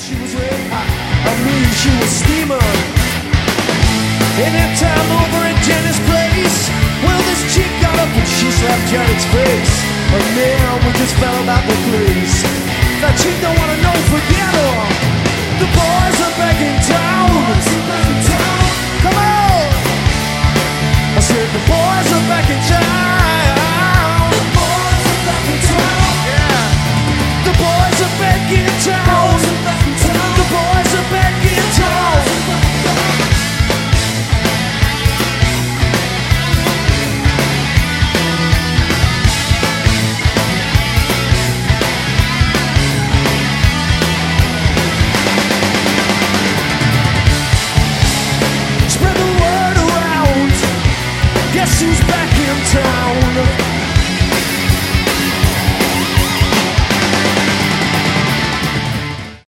She was red hot. I mean, she was steaming. In that time over at Janet's place, well, this chick got up and she slapped Janet's face. But man, we just fell about the place. That chick don't wanna know, forget